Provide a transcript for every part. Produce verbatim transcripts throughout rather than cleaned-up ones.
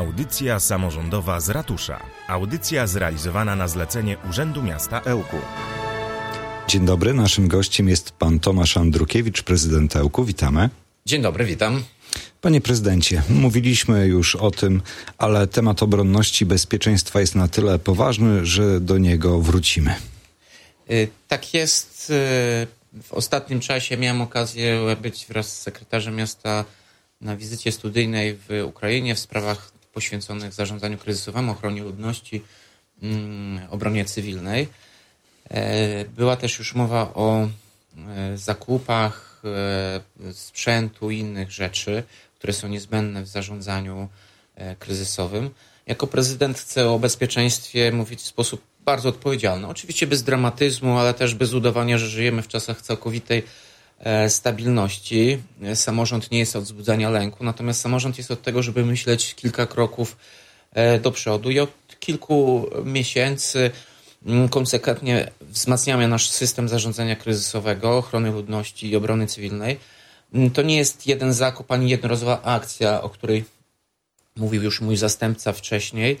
Audycja samorządowa z ratusza. Audycja zrealizowana na zlecenie Urzędu Miasta Ełku. Dzień dobry, naszym gościem jest pan Tomasz Andrukiewicz, prezydent Ełku. Witamy. Dzień dobry, witam. Panie prezydencie, mówiliśmy już o tym, ale temat obronności i bezpieczeństwa jest na tyle poważny, że do niego wrócimy. Tak jest. W ostatnim czasie miałem okazję być wraz z sekretarzem miasta na wizycie studyjnej w Ukrainie w sprawach poświęconych zarządzaniu kryzysowemu, ochronie ludności, obronie cywilnej. Była też już mowa o zakupach sprzętu i innych rzeczy, które są niezbędne w zarządzaniu kryzysowym. Jako prezydent chcę o bezpieczeństwie mówić w sposób bardzo odpowiedzialny. Oczywiście bez dramatyzmu, ale też bez udawania, że żyjemy w czasach całkowitej stabilności. Samorząd nie jest od wzbudzania lęku, natomiast samorząd jest od tego, żeby myśleć kilka kroków do przodu i od kilku miesięcy konsekwentnie wzmacniamy nasz system zarządzania kryzysowego, ochrony ludności i obrony cywilnej. To nie jest jeden zakup, ani jednorazowa akcja, o której mówił już mój zastępca wcześniej.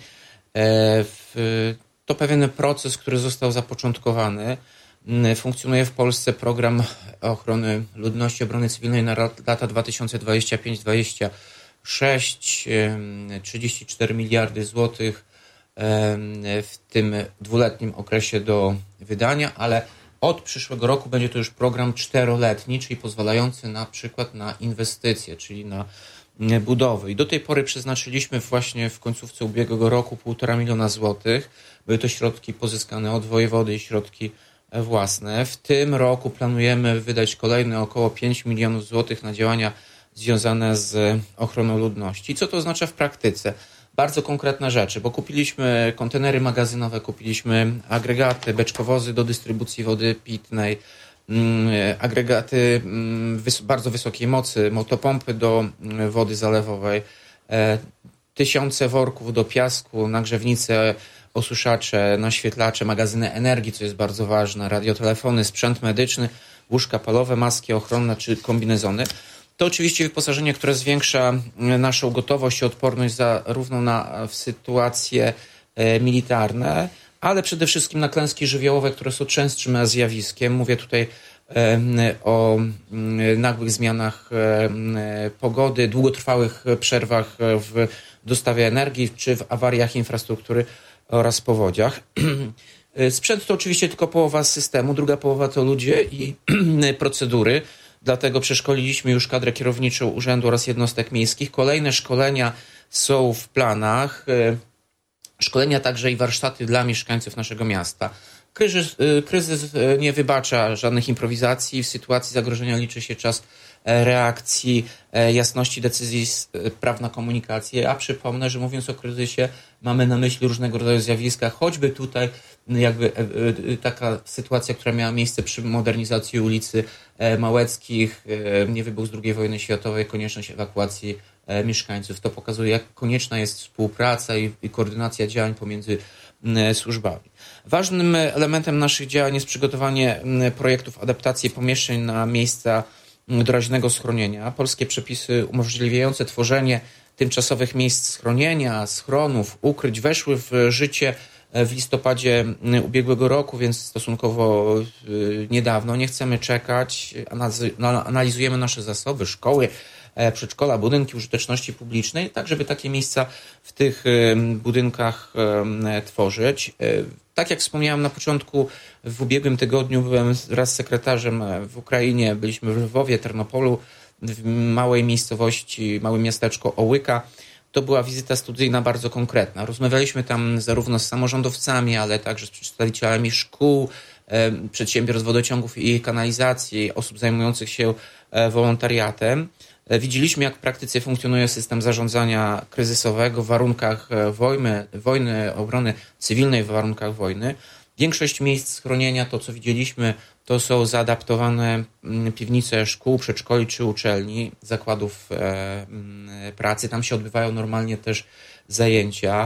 To pewien proces, który został zapoczątkowany. Funkcjonuje w Polsce program ochrony ludności, obrony cywilnej na lata dwa tysiące dwudziesty piąty do dwudziestego szóstego. trzydzieści cztery miliardy złotych w tym dwuletnim okresie do wydania, ale od przyszłego roku będzie to już program czteroletni, czyli pozwalający na przykład na inwestycje, czyli na budowy. I do tej pory przeznaczyliśmy właśnie w końcówce ubiegłego roku półtora miliona złotych. Były to środki pozyskane od wojewody i środki własne. W tym roku planujemy wydać kolejne około pięć milionów złotych na działania związane z ochroną ludności. Co to oznacza w praktyce? Bardzo konkretne rzeczy, bo kupiliśmy kontenery magazynowe, kupiliśmy agregaty, beczkowozy do dystrybucji wody pitnej, agregaty bardzo wysokiej mocy, motopompy do wody zalewowej, tysiące worków do piasku, nagrzewnice, osuszacze, naświetlacze, magazyny energii, co jest bardzo ważne, radiotelefony, sprzęt medyczny, łóżka palowe, maski ochronne czy kombinezony. To oczywiście wyposażenie, które zwiększa naszą gotowość i odporność zarówno na w sytuacje militarne, ale przede wszystkim na klęski żywiołowe, które są częstszym zjawiskiem. Mówię tutaj o nagłych zmianach pogody, długotrwałych przerwach w dostawie energii czy w awariach infrastruktury oraz powodziach. Sprzęt to oczywiście tylko połowa systemu, druga połowa to ludzie i procedury. Dlatego przeszkoliliśmy już kadrę kierowniczą urzędu oraz jednostek miejskich. Kolejne szkolenia są w planach. Szkolenia także i warsztaty dla mieszkańców naszego miasta. Kryzys, kryzys nie wybacza żadnych improwizacji. W sytuacji zagrożenia liczy się czas reakcji, jasności decyzji, prawna komunikacja. A przypomnę, że mówiąc o kryzysie mamy na myśli różnego rodzaju zjawiska, choćby tutaj jakby taka sytuacja, która miała miejsce przy modernizacji ulicy Małeckich, niewybuch z drugiej wojny światowej, konieczność ewakuacji mieszkańców. To pokazuje, jak konieczna jest współpraca i, i koordynacja działań pomiędzy służbami. Ważnym elementem naszych działań jest przygotowanie projektów adaptacji pomieszczeń na miejsca doraźnego schronienia. Polskie przepisy umożliwiające tworzenie tymczasowych miejsc schronienia, schronów, ukryć weszły w życie w listopadzie ubiegłego roku, więc stosunkowo niedawno. Nie chcemy czekać, analizujemy nasze zasoby, szkoły, przedszkola, budynki użyteczności publicznej, tak żeby takie miejsca w tych budynkach tworzyć. Tak jak wspomniałem na początku, w ubiegłym tygodniu byłem wraz z sekretarzem w Ukrainie, byliśmy w Lwowie, Ternopolu, w małej miejscowości, małym miasteczku Ołyka. To była wizyta studyjna bardzo konkretna. Rozmawialiśmy tam zarówno z samorządowcami, ale także z przedstawicielami szkół, przedsiębiorstw wodociągów i kanalizacji, osób zajmujących się wolontariatem. Widzieliśmy, jak w praktyce funkcjonuje system zarządzania kryzysowego w warunkach wojny, wojny, obrony cywilnej w warunkach wojny. Większość miejsc schronienia, to co widzieliśmy, to są zaadaptowane piwnice szkół, przedszkoli czy uczelni, zakładów pracy. Tam się odbywają normalnie też zajęcia.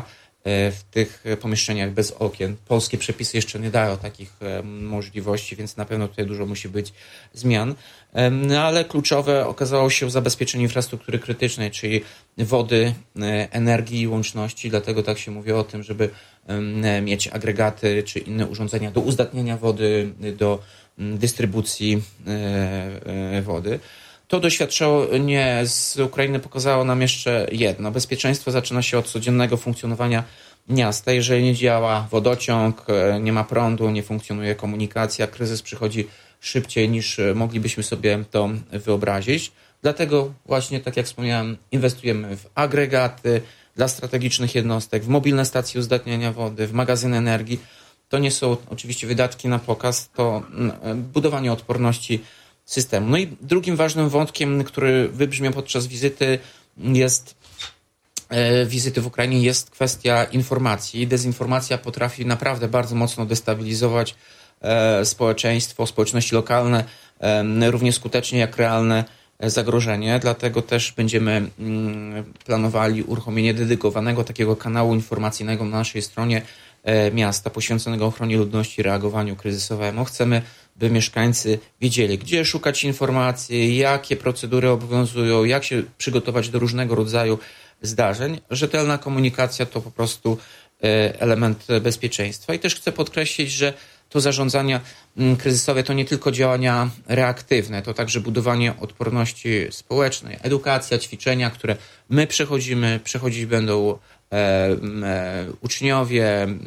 w tych pomieszczeniach bez okien. Polskie przepisy jeszcze nie dają takich możliwości, więc na pewno tutaj dużo musi być zmian. No ale kluczowe okazało się zabezpieczenie infrastruktury krytycznej, czyli wody, energii i łączności. Dlatego tak się mówi o tym, żeby mieć agregaty czy inne urządzenia do uzdatniania wody, do dystrybucji wody. To doświadczenie z Ukrainy pokazało nam jeszcze jedno. Bezpieczeństwo zaczyna się od codziennego funkcjonowania miasta. Jeżeli nie działa wodociąg, nie ma prądu, nie funkcjonuje komunikacja, kryzys przychodzi szybciej niż moglibyśmy sobie to wyobrazić. Dlatego właśnie, tak jak wspomniałem, inwestujemy w agregaty dla strategicznych jednostek, w mobilne stacje uzdatniania wody, w magazyny energii. To nie są oczywiście wydatki na pokaz, to budowanie odporności systemu. No i drugim ważnym wątkiem, który wybrzmiał podczas wizyty jest e, wizyty w Ukrainie jest kwestia informacji. Dezinformacja potrafi naprawdę bardzo mocno destabilizować e, społeczeństwo, społeczności lokalne e, równie skutecznie jak realne zagrożenie. Dlatego też będziemy mm, planowali uruchomienie dedykowanego takiego kanału informacyjnego na naszej stronie e, miasta poświęconego ochronie ludności i reagowaniu kryzysowemu. Chcemy, by mieszkańcy wiedzieli, gdzie szukać informacji, jakie procedury obowiązują, jak się przygotować do różnego rodzaju zdarzeń. Rzetelna komunikacja to po prostu element bezpieczeństwa. I też chcę podkreślić, że to zarządzanie kryzysowe to nie tylko działania reaktywne, to także budowanie odporności społecznej, edukacja, ćwiczenia, które my przechodzimy, przechodzić będą e, e, uczniowie, e,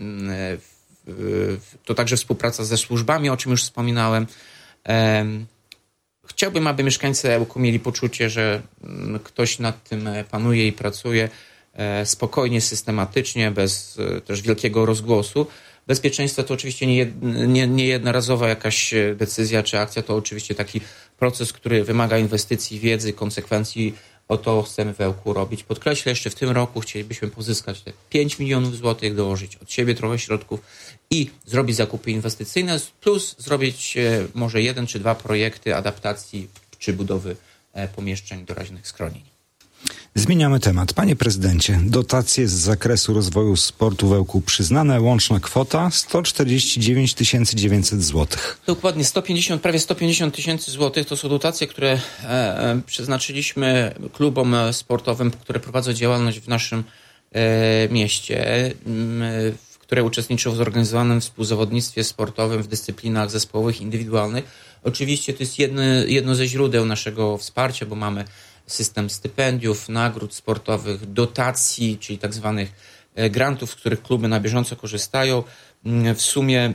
to także współpraca ze służbami, o czym już wspominałem. Chciałbym, aby mieszkańcy Ełku mieli poczucie, że ktoś nad tym panuje i pracuje spokojnie, systematycznie, bez też wielkiego rozgłosu. Bezpieczeństwo to oczywiście nie, nie, nie jednorazowa jakaś decyzja czy akcja, to oczywiście taki proces, który wymaga inwestycji, wiedzy, konsekwencji. O to chcemy w Ełku robić. Podkreślę, jeszcze w tym roku chcielibyśmy pozyskać te pięć milionów złotych, dołożyć od siebie trochę środków i zrobić zakupy inwestycyjne, plus zrobić może jeden czy dwa projekty adaptacji czy budowy pomieszczeń doraźnych schronień. Zmieniamy temat. Panie prezydencie, dotacje z zakresu rozwoju sportu w Ełku przyznane, łączna kwota sto czterdzieści dziewięć tysięcy dziewięćset złotych. Dokładnie sto pięćdziesiąt, prawie sto pięćdziesiąt tysięcy złotych to są dotacje, które e, e, przeznaczyliśmy klubom sportowym, które prowadzą działalność w naszym e, mieście, e, które uczestniczą w zorganizowanym współzawodnictwie sportowym w dyscyplinach zespołowych, indywidualnych. Oczywiście to jest jedno, jedno ze źródeł naszego wsparcia, bo mamy system stypendiów, nagród sportowych, dotacji, czyli tak zwanych grantów, z których kluby na bieżąco korzystają. W sumie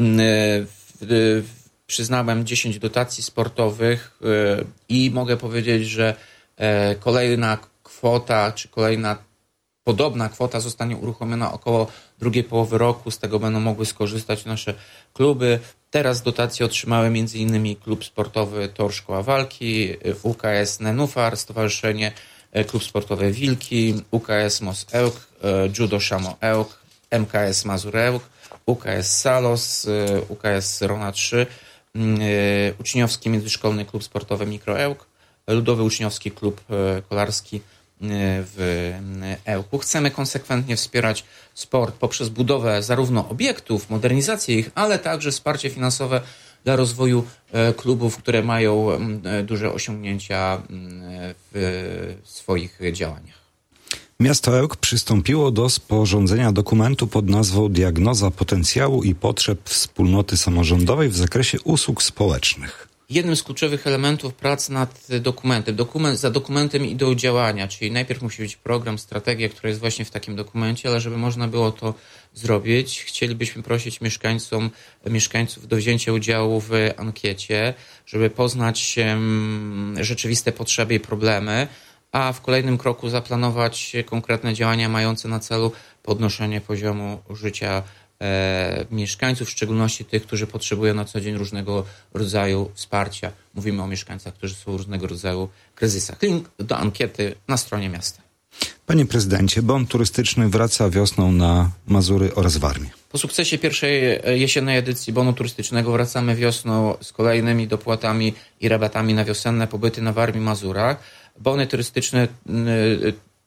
przyznałem dziesięć dotacji sportowych i mogę powiedzieć, że kolejna kwota, czy kolejna podobna kwota zostanie uruchomiona około drugiej połowy roku. Z tego będą mogły skorzystać nasze kluby. Teraz dotacje otrzymały m.in. klub sportowy Tor Szkoła Walki, U K S Nenufar, Stowarzyszenie Klub Sportowy Wilki, U K S Mos Ełk, Judo Szamo Ełk, M K S Mazur Ełk, U K S Salos, U K S Rona trzy, Uczniowski Międzyszkolny Klub Sportowy Mikro Ełk, Ludowy Uczniowski Klub Kolarski w Ełku. Chcemy konsekwentnie wspierać sport poprzez budowę zarówno obiektów, modernizację ich, ale także wsparcie finansowe dla rozwoju klubów, które mają duże osiągnięcia w swoich działaniach. Miasto Ełk przystąpiło do sporządzenia dokumentu pod nazwą Diagnoza potencjału i potrzeb wspólnoty samorządowej w zakresie usług społecznych. Jednym z kluczowych elementów prac nad dokumentem, dokument, za dokumentem idą działania, czyli najpierw musi być program, strategia, która jest właśnie w takim dokumencie, ale żeby można było to zrobić, chcielibyśmy prosić mieszkańcom, mieszkańców do wzięcia udziału w ankiecie, żeby poznać um, rzeczywiste potrzeby i problemy, a w kolejnym kroku zaplanować konkretne działania mające na celu podnoszenie poziomu życia E, mieszkańców, w szczególności tych, którzy potrzebują na co dzień różnego rodzaju wsparcia. Mówimy o mieszkańcach, którzy są w różnego rodzaju kryzysach. Link do ankiety na stronie miasta. Panie prezydencie, bon turystyczny wraca wiosną na Mazury oraz Warmię. Po sukcesie pierwszej jesiennej edycji bonu turystycznego wracamy wiosną z kolejnymi dopłatami i rabatami na wiosenne pobyty na Warmii i Mazurach. Bony turystyczne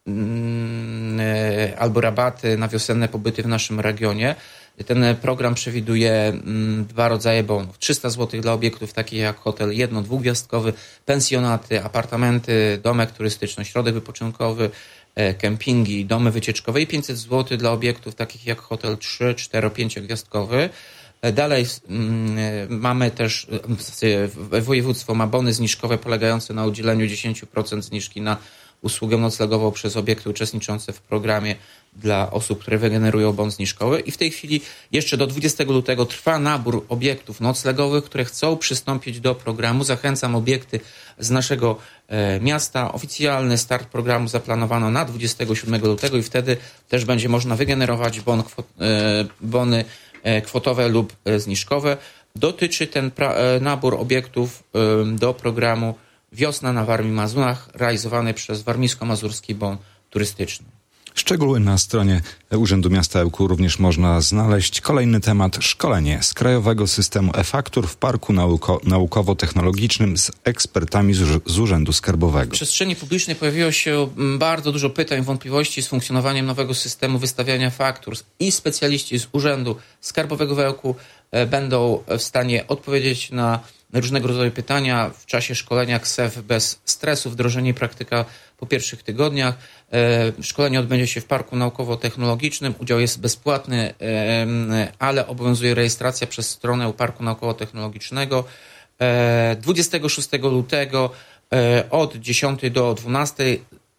albo rabaty na wiosenne pobyty w naszym regionie. Ten program przewiduje dwa rodzaje bonów. trzysta złotych dla obiektów takich jak hotel jedno-, dwugwiazdkowy, pensjonaty, apartamenty, domek turystyczny, ośrodek wypoczynkowy, kempingi, domy wycieczkowe i pięćset złotych dla obiektów takich jak hotel trzy-, cztero-, pięciogwiazdkowy. Dalej mamy też, województwo ma bony zniżkowe polegające na udzieleniu dziesięć procent zniżki na usługę noclegową przez obiekty uczestniczące w programie dla osób, które wygenerują bon zniżkowy. I w tej chwili jeszcze do dwudziestego lutego trwa nabór obiektów noclegowych, które chcą przystąpić do programu. Zachęcam obiekty z naszego e, miasta. Oficjalny start programu zaplanowano na dwudziestego siódmego lutego i wtedy też będzie można wygenerować bon, kwot, e, bony e, kwotowe lub e, zniżkowe. Dotyczy ten pra, e, nabór obiektów e, do programu Wiosna na Warmii i Mazurach, realizowany przez Warmińsko-Mazurski Bon Turystyczny. Szczegóły na stronie Urzędu Miasta Ełku również można znaleźć. Kolejny temat: szkolenie z Krajowego Systemu e-Faktur w Parku Nauko- Naukowo-Technologicznym z ekspertami z, z Urzędu Skarbowego. W przestrzeni publicznej pojawiło się bardzo dużo pytań, wątpliwości z funkcjonowaniem nowego systemu wystawiania faktur i specjaliści z Urzędu Skarbowego w Ełku będą w stanie odpowiedzieć na różnego rodzaju pytania w czasie szkolenia K S E F bez stresu, wdrożenie i praktyka po pierwszych tygodniach. Szkolenie odbędzie się w Parku Naukowo-Technologicznym. Udział jest bezpłatny, ale obowiązuje rejestracja przez stronę Parku Naukowo-Technologicznego. dwudziestego szóstego lutego od dziesiątej do dwunastej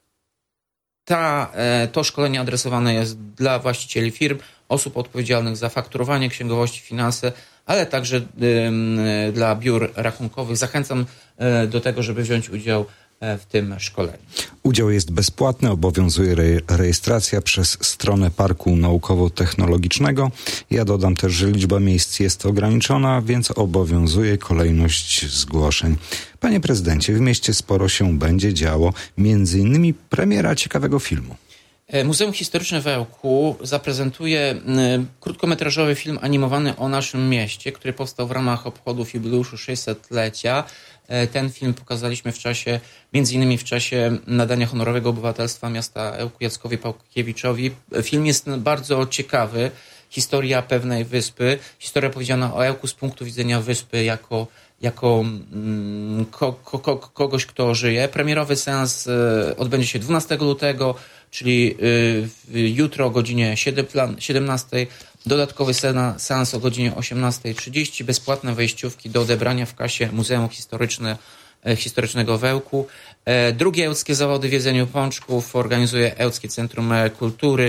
ta, to szkolenie adresowane jest dla właścicieli firm, osób odpowiedzialnych za fakturowanie, księgowość, finanse, ale także y, dla biur rachunkowych. Zachęcam y, do tego, żeby wziąć udział w tym szkoleniu. Udział jest bezpłatny, obowiązuje re- rejestracja przez stronę Parku Naukowo-Technologicznego. Ja dodam też, że liczba miejsc jest ograniczona, więc obowiązuje kolejność zgłoszeń. Panie prezydencie, w mieście sporo się będzie działo, między innymi premiera ciekawego filmu. Muzeum Historyczne w Ełku zaprezentuje krótkometrażowy film animowany o naszym mieście, który powstał w ramach obchodów jubileuszu sześćsetlecia. Ten film pokazaliśmy w czasie, między innymi w czasie nadania honorowego obywatelstwa miasta Ełku Jackowi Pałkiewiczowi. Film jest bardzo ciekawy. Historia pewnej wyspy, historia powiedziana o Ełku z punktu widzenia wyspy jako, jako ko, ko, ko, kogoś, kto żyje. Premierowy seans odbędzie się dwunastego lutego, czyli jutro o godzinie siedemnastej. Dodatkowy seans o godzinie osiemnastej trzydzieści. Bezpłatne wejściówki do odebrania w kasie Muzeum Historyczne, Historycznego w Ełku. Drugie ełckie zawody w jedzeniu pączków organizuje Ełckie Centrum Kultury.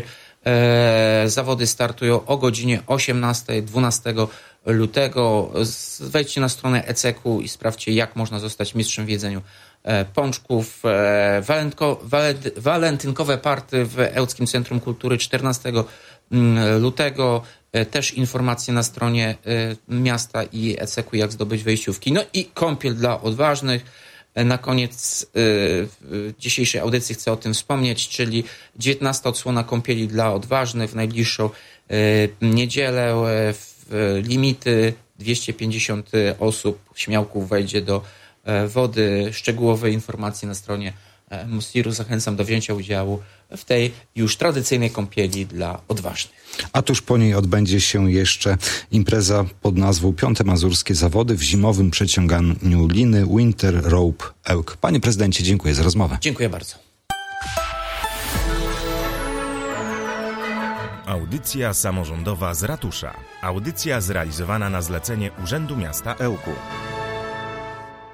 Zawody startują o godzinie osiemnastej dwunastego lutego. Wejdźcie na stronę E C K u i sprawdźcie, jak można zostać mistrzem w jedzeniu pączków. Walentko, walent, walentynkowe party w Ełckim Centrum Kultury czternastego lutego. Też informacje na stronie miasta i E C K u, jak zdobyć wejściówki. No i kąpiel dla odważnych. Na koniec y, dzisiejszej audycji chcę o tym wspomnieć, czyli dziewiętnasta odsłona kąpieli dla odważnych w najbliższą y, niedzielę. W limity dwieście pięćdziesiąt osób, śmiałków wejdzie do y, wody. Szczegółowe informacje na stronie y, Musiru. Zachęcam do wzięcia udziału w tej już tradycyjnej kąpieli dla odważnych. A tuż po niej odbędzie się jeszcze impreza pod nazwą Piąte Mazurskie Zawody w zimowym przeciąganiu liny Winter Rope Ełk. Panie prezydencie, dziękuję za rozmowę. Dziękuję bardzo. Audycja samorządowa z ratusza. Audycja zrealizowana na zlecenie Urzędu Miasta Ełku.